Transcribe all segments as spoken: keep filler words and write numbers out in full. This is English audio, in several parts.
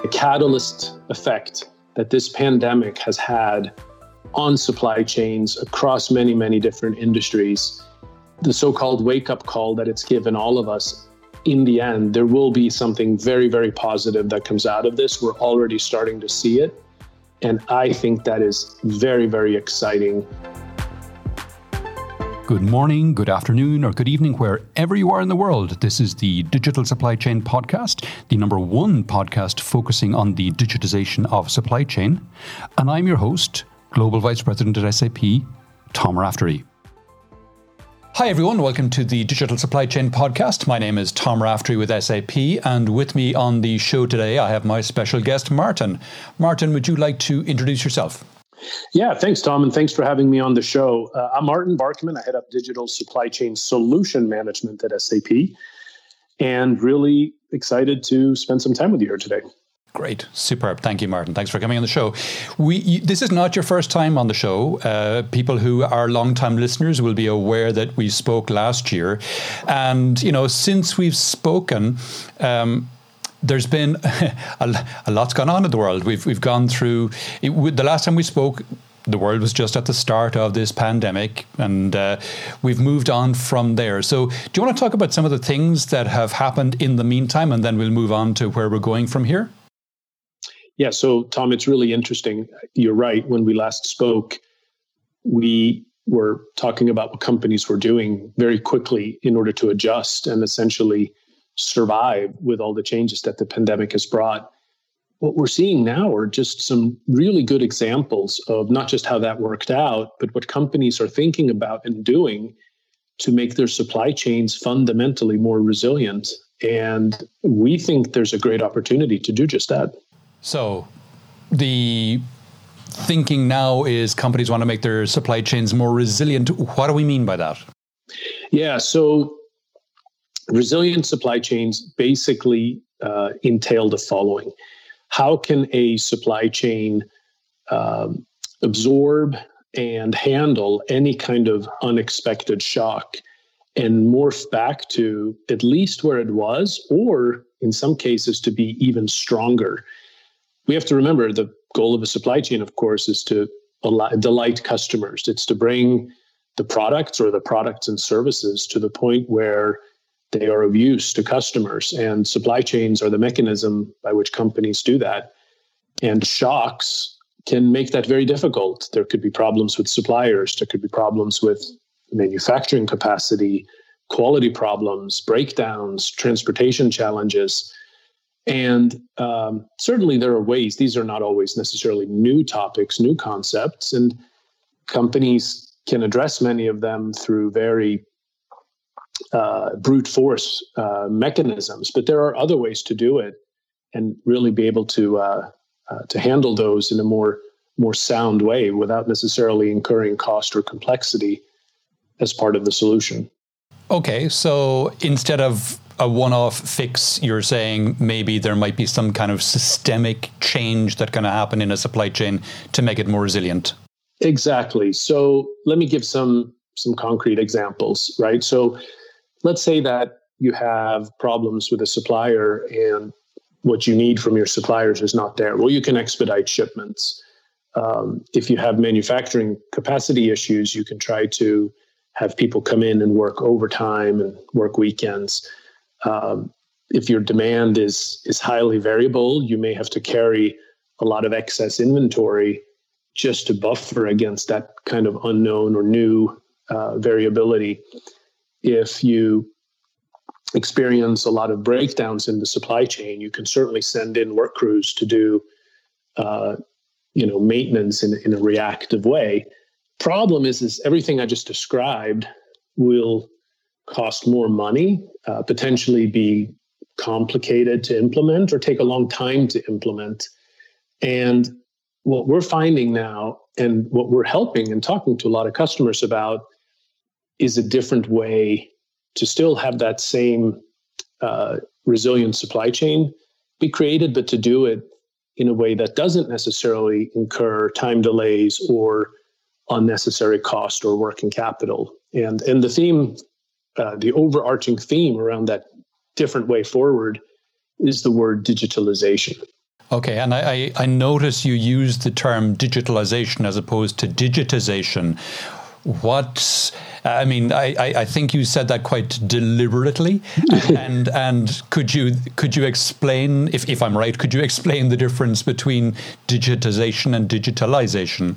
catalyst effect that this pandemic has had on supply chains across many, many different industries, the so-called wake-up call that it's given all of us, in the end, there will be something very, very positive that comes out of this. We're already starting to see it. And I think that is very, very exciting. Good morning, good afternoon, or good evening, wherever you are in the world. This is the Digital Supply Chain Podcast, the number one podcast focusing on the digitization of supply chain. And I'm your host, Global Vice President at S A P, Tom Raftery. Hi everyone, welcome to the Digital Supply Chain Podcast. My name is Tom Raftery with S A P, and with me on the show today I have my special guest, Martin. Martin, would you like to introduce yourself? Yeah, thanks, Tom, and thanks for having me on the show. Uh, I'm Martin Barkman. I head up Digital Supply Chain Solution Management at S A P, and really excited to spend some time with you here today. Great. Superb. Thank you, Martin. Thanks for coming on the show. We you, This is not your first time on the show. Uh, people who are long-time listeners will be aware that we spoke last year. And, you know, since we've spoken, um, there's been a, a lot's gone on in the world. We've we've gone through, it, the last time we spoke, the world was just at the start of this pandemic, and uh, we've moved on from there. So do you want to talk about some of the things that have happened in the meantime, and then we'll move on to where we're going from here? Yeah, so Tom, it's really interesting. You're right. When we last spoke, we were talking about what companies were doing very quickly in order to adjust and essentially survive with all the changes that the pandemic has brought. What we're seeing now are just some really good examples of not just how that worked out, but what companies are thinking about and doing to make their supply chains fundamentally more resilient. And we think there's a great opportunity to do just that. So the thinking now is companies want to make their supply chains more resilient. What do we mean by that? Yeah, so resilient supply chains basically uh, entail the following. How can a supply chain um, absorb and handle any kind of unexpected shock and morph back to at least where it was, or in some cases to be even stronger? We have to remember the goal of a supply chain, of course, is to delight customers. It's to bring the products or the products and services to the point where they are of use to customers. And supply chains are the mechanism by which companies do that. And shocks can make that very difficult. There could be problems with suppliers. There could be problems with manufacturing capacity, quality problems, breakdowns, transportation challenges. And um, certainly there are ways, these are not always necessarily new topics, new concepts, and companies can address many of them through very uh, brute force uh, mechanisms. But there are other ways to do it and really be able to uh, uh, to handle those in a more, more sound way without necessarily incurring cost or complexity as part of the solution. Okay, so instead of a one-off fix, you're saying maybe there might be some kind of systemic change that can happen in a supply chain to make it more resilient. Exactly. So let me give some some concrete examples, right? So let's say that you have problems with a supplier and what you need from your suppliers is not there. Well, you can expedite shipments. Um, if you have manufacturing capacity issues, you can try to have people come in and work overtime and work weekends. Um, if your demand is is highly variable, you may have to carry a lot of excess inventory just to buffer against that kind of unknown or new uh, variability. If you experience a lot of breakdowns in the supply chain, you can certainly send in work crews to do, uh, you know, maintenance in, in a reactive way. Problem is, is everything I just described will cost more money, uh, potentially be complicated to implement or take a long time to implement. And what we're finding now and what we're helping and talking to a lot of customers about is a different way to still have that same uh, resilient supply chain be created, but to do it in a way that doesn't necessarily incur time delays or unnecessary cost or working capital. And, and the theme, uh, the overarching theme around that different way forward is the word digitalization. Okay, and I, I, I notice you use the term digitalization as opposed to digitization. What, I mean, I, I think you said that quite deliberately. and and could you could you explain, if, if I'm right, could you explain the difference between digitization and digitalization?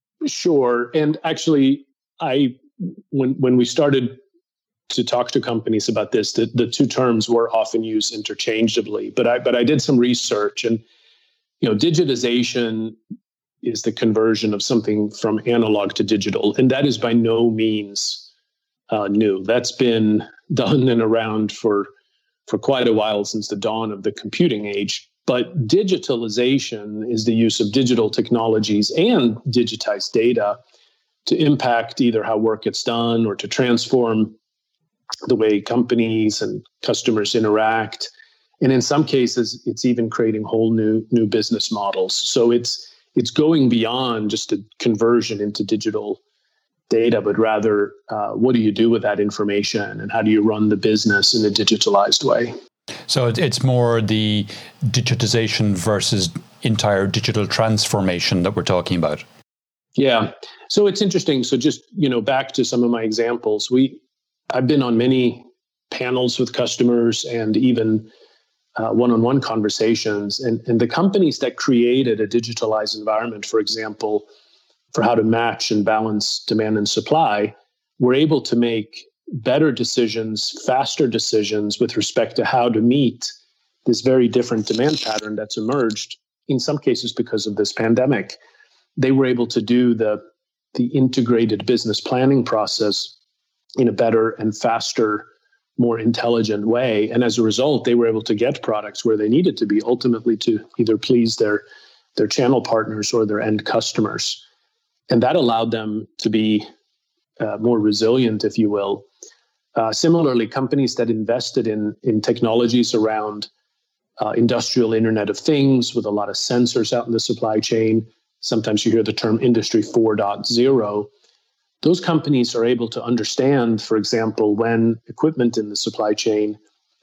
Sure. And actually, I when when we started to talk to companies about this, the, the two terms were often used interchangeably. But I but I did some research, and you know, digitization is the conversion of something from analog to digital, and that is by no means uh, new. That's been done and around for for quite a while, since the dawn of the computing age. But digitalization is the use of digital technologies and digitized data to impact either how work gets done or to transform the way companies and customers interact. And in some cases, it's even creating whole new new business models. So it's it's going beyond just a conversion into digital data, but rather uh, what do you do with that information, and how do you run the business in a digitalized way? So it's more the digitization versus entire digital transformation that we're talking about. Yeah. So it's interesting. So just, you know, back to some of my examples, we I've been on many panels with customers and even uh, one-on-one conversations. And, and the companies that created a digitalized environment, for example, for how to match and balance demand and supply, were able to make better decisions, faster decisions with respect to how to meet this very different demand pattern that's emerged, in some cases because of this pandemic. They were able to do the, the integrated business planning process in a better and faster, more intelligent way. And as a result, they were able to get products where they needed to be, ultimately to either please their, their channel partners or their end customers. And that allowed them to be uh, more resilient, if you will. Uh, similarly, companies that invested in, in technologies around uh, industrial Internet of Things with a lot of sensors out in the supply chain, sometimes you hear the term Industry four point oh, those companies are able to understand, for example, when equipment in the supply chain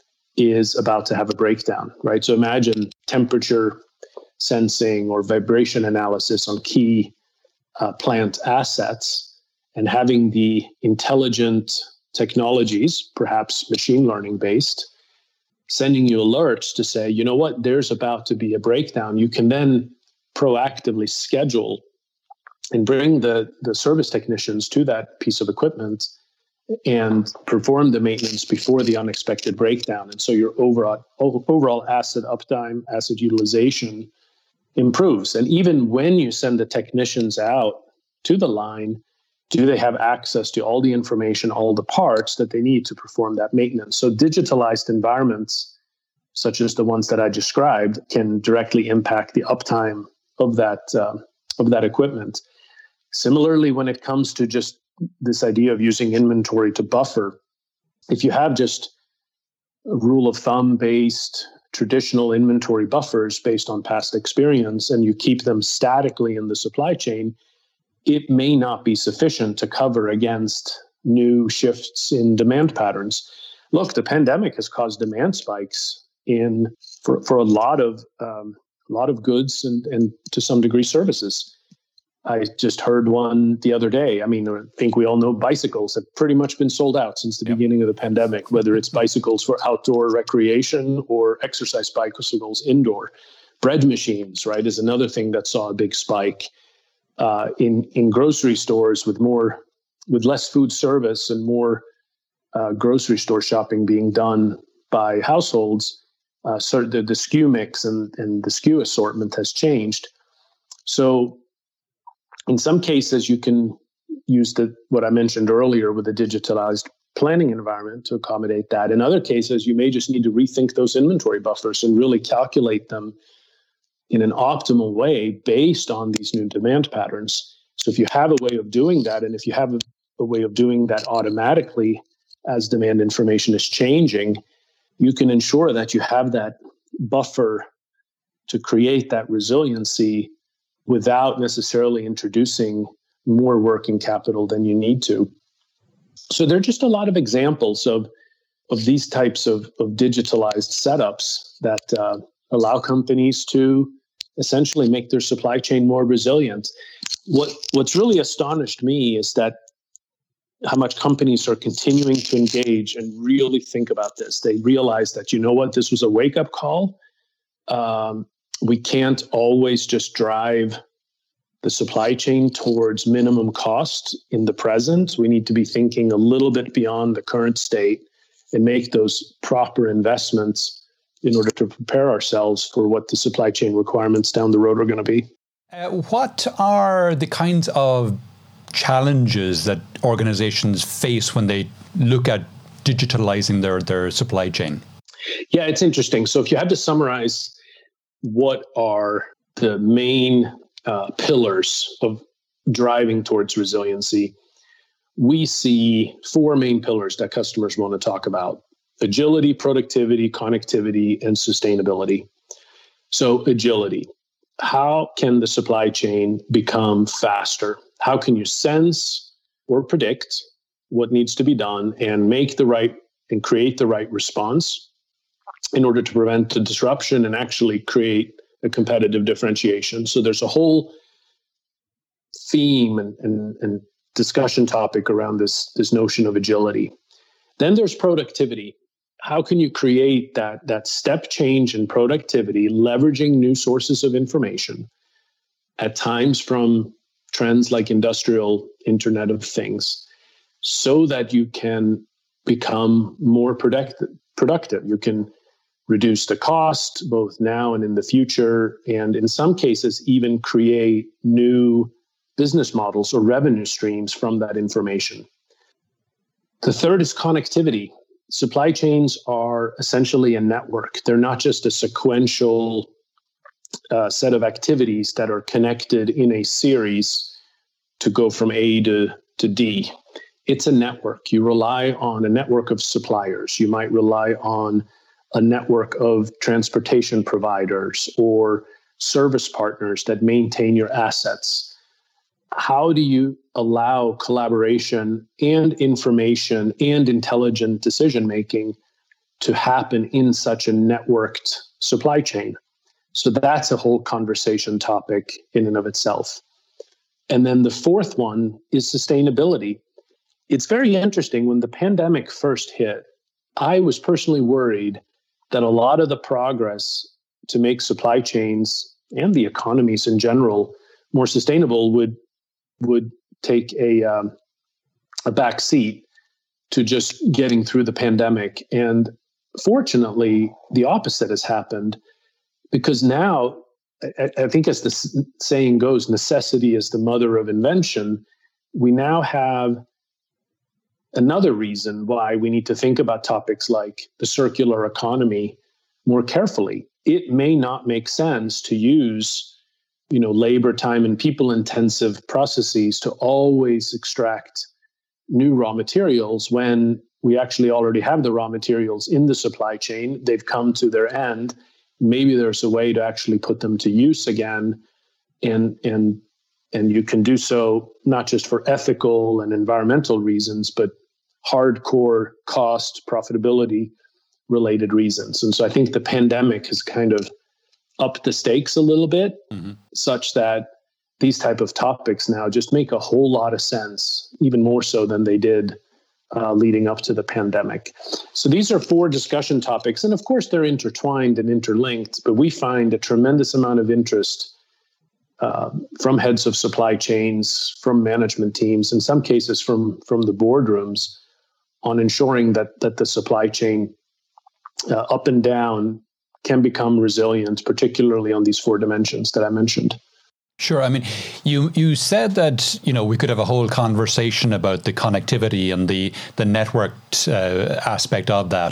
is about to have a breakdown, right? So imagine temperature sensing or vibration analysis on key uh, plant assets, and having the intelligent technologies, perhaps machine learning based, sending you alerts to say, you know what, there's about to be a breakdown. You can then proactively schedule and bring the, the service technicians to that piece of equipment and perform the maintenance before the unexpected breakdown. And so your overall overall asset uptime, asset utilization improves. And even when you send the technicians out to the line, do they have access to all the information, all the parts that they need to perform that maintenance? So digitalized environments, such as the ones that I described, can directly impact the uptime of that uh, of that equipment. Similarly, when it comes to just this idea of using inventory to buffer, if you have just a rule of thumb based traditional inventory buffers based on past experience, and you keep them statically in the supply chain, it may not be sufficient to cover against new shifts in demand patterns. Look, the pandemic has caused demand spikes in for, for a lot of um, a lot of goods and, and to some degree services. I just heard one the other day. I mean, I think we all know bicycles have pretty much been sold out since the yep. beginning of the pandemic, whether it's bicycles for outdoor recreation or exercise bicycles indoor. Bread machines, right, is another thing that saw a big spike. Uh, in in grocery stores with more with less food service and more uh, grocery store shopping being done by households, uh, so the, the S K U mix and, and the S K U assortment has changed. So in some cases, you can use the what I mentioned earlier with a digitalized planning environment to accommodate that. In other cases, you may just need to rethink those inventory buffers and really calculate them in an optimal way based on these new demand patterns. So if you have a way of doing that, and if you have a, a way of doing that automatically as demand information is changing, you can ensure that you have that buffer to create that resiliency without necessarily introducing more working capital than you need to. So there are just a lot of examples of, of these types of, of digitalized setups that uh, allow companies to essentially make their supply chain more resilient. What what's really astonished me is that how much companies are continuing to engage and really think about this. They realize that, you know what, this was a wake-up call. Um, we can't always just drive the supply chain towards minimum cost in the present. We need to be thinking a little bit beyond the current state and make those proper investments in order to prepare ourselves for what the supply chain requirements down the road are going to be. Uh, what are the kinds of challenges that organizations face when they look at digitalizing their, their supply chain? Yeah, it's interesting. So if you had to summarize what are the main uh, pillars of driving towards resiliency, we see four main pillars that customers want to talk about: agility, productivity, connectivity, and sustainability. So agility. How can the supply chain become faster? How can you sense or predict what needs to be done and make the right and create the right response in order to prevent the disruption and actually create a competitive differentiation? So there's a whole theme and, and, and discussion topic around this, this notion of agility. Then there's productivity. How can you create that, that step change in productivity, leveraging new sources of information, at times from trends like industrial Internet of Things, so that you can become more product- productive. You can reduce the cost both now and in the future, and in some cases, even create new business models or revenue streams from that information. The third is connectivity. Supply chains are essentially a network. They're not just a sequential uh, set of activities that are connected in a series to go from A to, to D. It's a network. You rely on a network of suppliers. You might rely on a network of transportation providers or service partners that maintain your assets. How do you allow collaboration and information and intelligent decision-making to happen in such a networked supply chain? So that's a whole conversation topic in and of itself. And then the fourth one is sustainability. It's very interesting. When the pandemic first hit, I was personally worried that a lot of the progress to make supply chains and the economies in general more sustainable would would take a um, a back seat to just getting through the pandemic. And fortunately, the opposite has happened, because now, I, I think as the saying goes, necessity is the mother of invention. We now have another reason why we need to think about topics like the circular economy more carefully. It may not make sense to use, you know, labor, time, and people-intensive processes to always extract new raw materials when we actually already have the raw materials in the supply chain. They've come to their end. Maybe there's a way to actually put them to use again, and and and you can do so not just for ethical and environmental reasons, but hardcore cost, profitability related reasons. And so I think the pandemic has kind of upped the stakes a little bit, mm-hmm. such that these type of topics now just make a whole lot of sense, even more so than they did uh, leading up to the pandemic. So these are four discussion topics. And of course, they're intertwined and interlinked, but we find a tremendous amount of interest uh, from heads of supply chains, from management teams, in some cases from, from the boardrooms, on ensuring that, that the supply chain uh, up and down can become resilient, particularly on these four dimensions that I mentioned. Sure. I mean, you you said that, you know, we could have a whole conversation about the connectivity and the, the networked uh, aspect of that.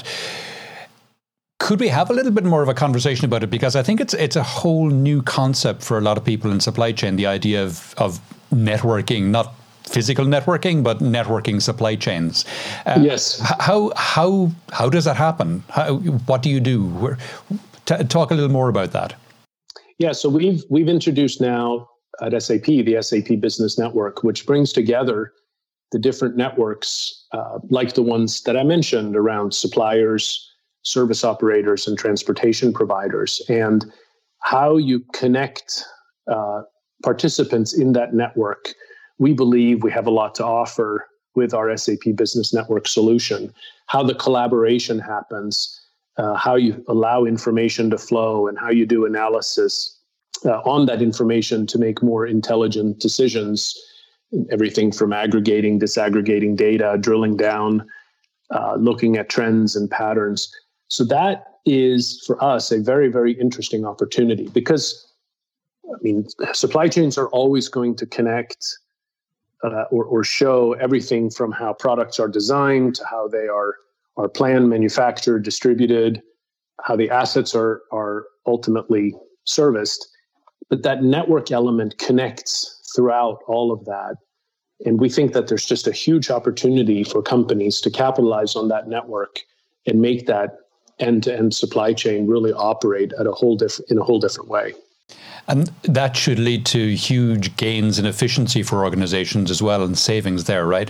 Could we have a little bit more of a conversation about it? Because I think it's it's a whole new concept for a lot of people in supply chain, the idea of, of networking, not physical networking, but networking supply chains. Uh, yes. How how how does that happen? How, what do you do? Where, t- talk a little more about that. Yeah, so we've we've introduced now at S A P the S A P Business Network, which brings together the different networks uh, like the ones that I mentioned around suppliers, service operators, and transportation providers. And how you connect uh, participants in that network, we believe we have a lot to offer with our S A P Business Network solution. How the collaboration happens, uh, how you allow information to flow, and how you do analysis uh, on that information to make more intelligent decisions. Everything from aggregating, disaggregating data, drilling down, uh, looking at trends and patterns. So that is, for us, a very, very interesting opportunity because, I mean, supply chains are always going to connect uh, or, or show everything from how products are designed to how they are, are planned, manufactured, distributed, how the assets are, are ultimately serviced. But that network element connects throughout all of that. And we think that there's just a huge opportunity for companies to capitalize on that network and make that end-to-end supply chain really operate at a whole different in a whole different way. And that should lead to huge gains in efficiency for organizations as well and savings there, right?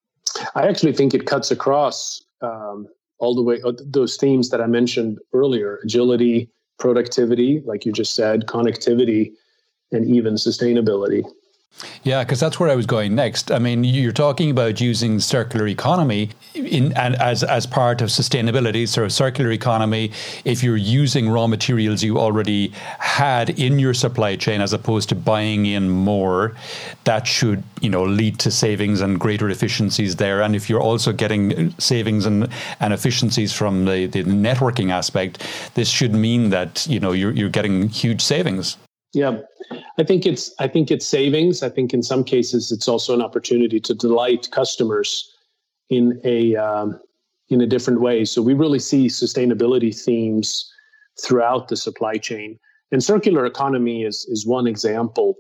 I actually think it cuts across um, all the way, those themes that I mentioned earlier, agility, productivity, like you just said, connectivity, and even sustainability. Yeah, because that's where I was going next. I mean, you're talking about using circular economy in and as as part of sustainability. So circular economy, if you're using raw materials you already had in your supply chain as opposed to buying in more, that should, you know, lead to savings and greater efficiencies there. And if you're also getting savings and, and efficiencies from the, the networking aspect, this should mean that, you know, you're you're getting huge savings. Yeah, I think it's I think it's savings. I think in some cases it's also an opportunity to delight customers in a um, in a different way. So we really see sustainability themes throughout the supply chain, and circular economy is is one example.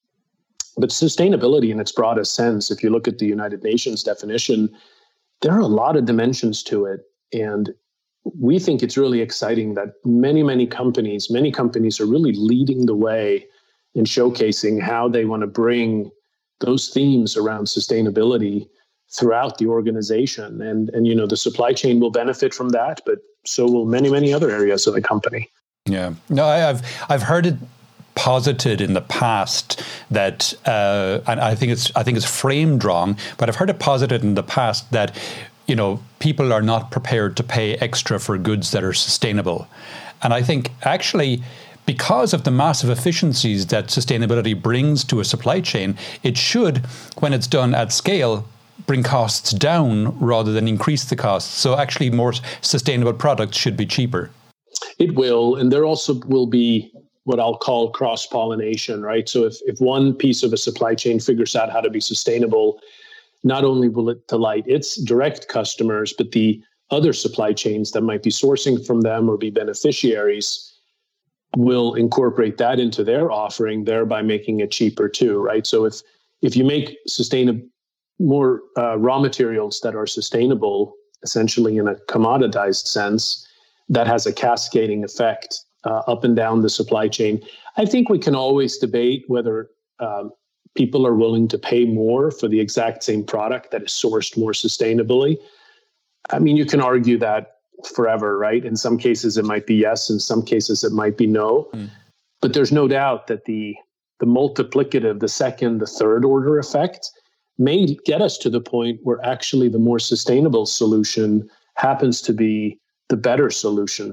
But sustainability in its broadest sense, if you look at the United Nations definition, there are a lot of dimensions to it, and we think it's really exciting that many, many companies, many companies are really leading the way in showcasing how they want to bring those themes around sustainability throughout the organization. And, and, you know, the supply chain will benefit from that, but so will many, many other areas of the company. Yeah. No, I, I've, I've heard it posited in the past that, uh, and I think it's, I think it's framed wrong, but I've heard it posited in the past that, you know, people are not prepared to pay extra for goods that are sustainable. And I think actually, because of the massive efficiencies that sustainability brings to a supply chain, it should, when it's done at scale, bring costs down rather than increase the costs. So actually more sustainable products should be cheaper. It will. And there also will be what I'll call cross-pollination, right? So if, if one piece of a supply chain figures out how to be sustainable, not only will it delight its direct customers, but the other supply chains that might be sourcing from them or be beneficiaries will incorporate that into their offering, thereby making it cheaper too, right? So if if you make sustainable more uh, raw materials that are sustainable, essentially in a commoditized sense, that has a cascading effect uh, up and down the supply chain. I think we can always debate whether um, people are willing to pay more for the exact same product that is sourced more sustainably. I mean, you can argue that forever, right? In some cases, it might be yes. In some cases, it might be no. Mm. But there's no doubt that the the multiplicative, the second, the third order effect may get us to the point where actually the more sustainable solution happens to be the better solution.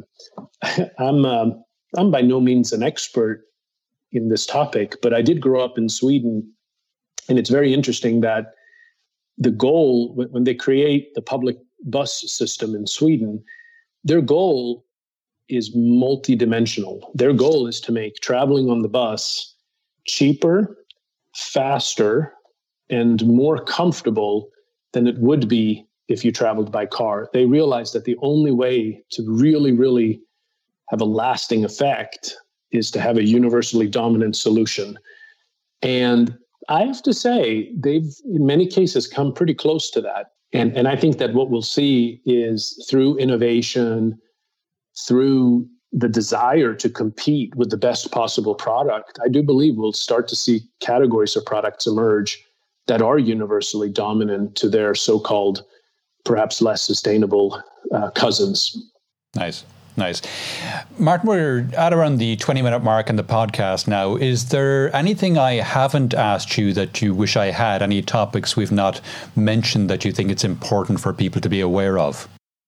I'm um, I'm by no means an expert in this topic, but I did grow up in Sweden. And it's very interesting that the goal, when they create the public bus system in Sweden, their goal is multidimensional. Their goal is to make traveling on the bus cheaper, faster, and more comfortable than it would be if you traveled by car. They realize that the only way to really, really have a lasting effect is to have a universally dominant solution. And I have to say, they've in many cases come pretty close to that. And, and I think that what we'll see is through innovation, through the desire to compete with the best possible product, I do believe we'll start to see categories of products emerge that are universally dominant to their so-called, perhaps less sustainable uh, cousins. Nice. Nice. Martin, we're at around the twenty-minute mark in the podcast now. Is there anything I haven't asked you that you wish I had? Any topics we've not mentioned that you think it's important for people to be aware of?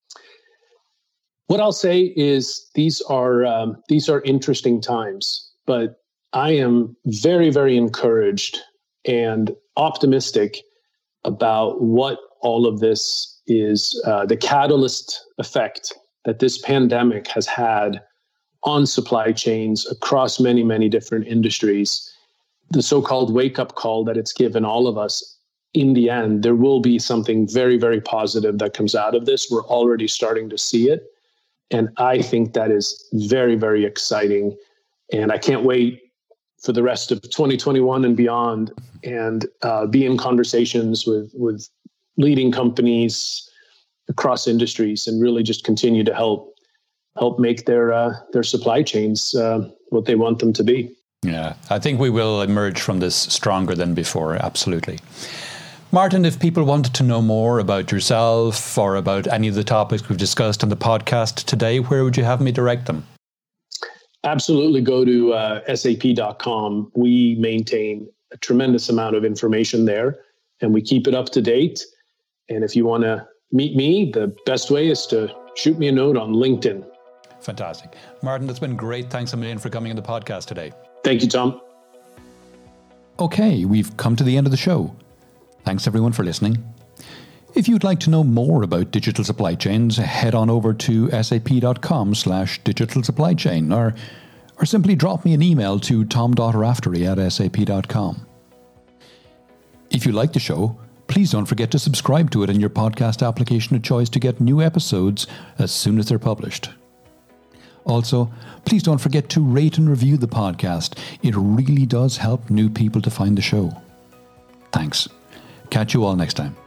What I'll say is these are um, these are interesting times, but I am very, very encouraged and optimistic about what all of this is, uh, the catalyst effect that this pandemic has had on supply chains across many, many different industries. The so-called wake-up call that it's given all of us. In the end, there will be something very, very positive that comes out of this. We're already starting to see it. And I think that is very, very exciting. And I can't wait for the rest of twenty twenty-one and beyond, and uh, be in conversations with, with leading companies across industries, and really just continue to help help make their uh, their supply chains uh, what they want them to be. Yeah, I think we will emerge from this stronger than before. Absolutely. Martin, if people wanted to know more about yourself or about any of the topics we've discussed on the podcast today, where would you have me direct them? Absolutely. Go to uh, S A P dot com. We maintain a tremendous amount of information there, and we keep it up to date. And if you want to meet me, the best way is to shoot me a note on LinkedIn. Fantastic. Martin, it's been great. Thanks a million for coming on the podcast today. Thank you, Tom. Okay, we've come to the end of the show. Thanks everyone for listening. If you'd like to know more about digital supply chains, head on over to sap.com slash digital supply chain, or, or simply drop me an email to tom.raftery at sap.com. If you like the show, please don't forget to subscribe to it in your podcast application of choice to get new episodes as soon as they're published. Also, please don't forget to rate and review the podcast. It really does help new people to find the show. Thanks. Catch you all next time.